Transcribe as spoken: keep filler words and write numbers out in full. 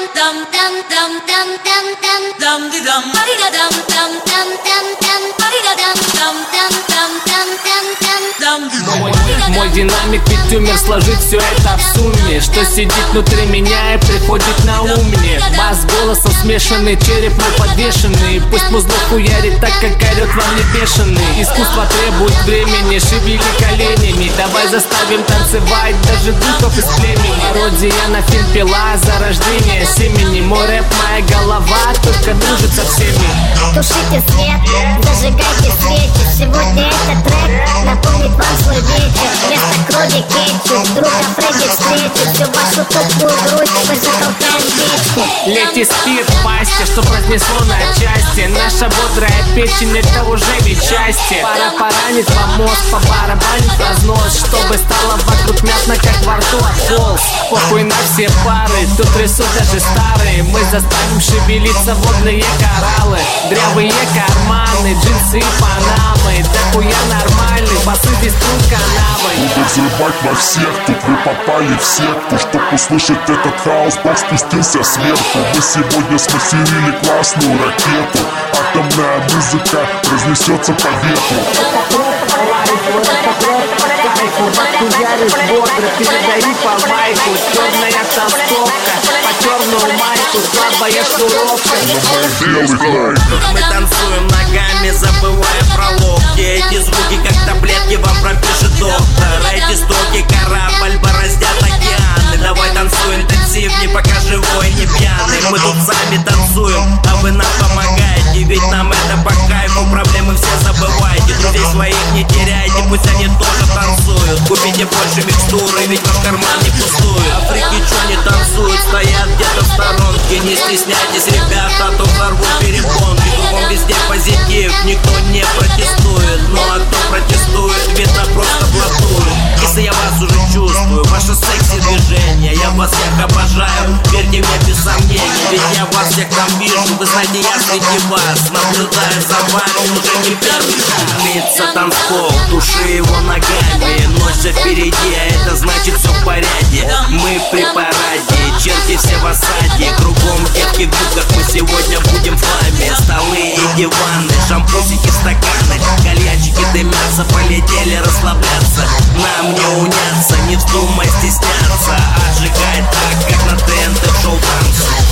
Мой динамик ведь умер сложить все это в сумме, что сидит внутри меня и приходит на ум мне. Бас голосом смешанный, череп мой подвешенный. Пусть музло хуярит так, как орет вам не бешеный. Искусство требует времени, шевели коленями. Давай заставим танцевать даже духов из племени. Пародия на фильм «Пила», зарождение семени. Мой рэп, моя голова только дружит со всеми. Тушите свет, зажигайте свечи. Сегодня этот трек напомнит вам свой вечер. Вместо крови кетчуп, друга Фредди встретит. Всю вашу тупую грудь мы затолкаем в печку. Лети спирт в пасти, чтоб разнесло на части. Наша бодрая печень, это уже ведь счастье. Пора поранить вам мозг, побарабанить разнос, чтобы стало вокруг мятно, как во рту отполз. Похуй на все пары, тут трясут даже старые. Мы заставим шевелиться водные кораллы. Дрявые карманы, джинсы и панамы. Да хуя нормальный, басы здесь тут канавы. Буду взрывать на всех, тут вы попали в секту. Чтоб услышать этот хаос, Бог спустился сверху. Мы сегодня смастерили классную ракету. Атомная музыка разнесется по ветру. Хуяришь бодро, передари по майку. Черная толстовка, по черную майку, слабая шнуровка. Мы танцуем ногами, забывая про локти. Эти звуки, как таблетки, вам пропишет доктор. Эти строки корабль бороздят океаны. Давай танцуй интенсивней, пока живой, не пьяный. Мы тут сами танцуем, а вы нам помогаете. Ведь нам это по кайфу, проблемы все забывайте. Друзей своих не теряйте, пусть они тоже танцуют. Купите больше микстуры, ведь ваш карман не пустует. Африки чё не танцуют, стоят где-то в сторонке. Не стесняйтесь, ребята, а то взорву перепонки. Кругом везде позитив, никто не протестует. Ну а кто протестует, видно просто блатует. Если я вас уже чувствую, ваше секси-движение, я вас всех обожаю, верьте мне без сомнений. Ведь я вас всех там вижу, вы знаете, я среди вас наблюдаю за вами уже не первый раз. Дымится танцпол, туши его ногами. Ночь же впереди, а это значит все в порядке. Мы при параде, черти все в осаде. Кругом детки в юбках, мы сегодня будем в хламе. Столы и диваны, шампусики, стаканы. Кальянчики дымятся, полетели расслабляться. Нам не уняться, не вздумай стесняться. Отжигай так, как на ТНТ в шоу танцы.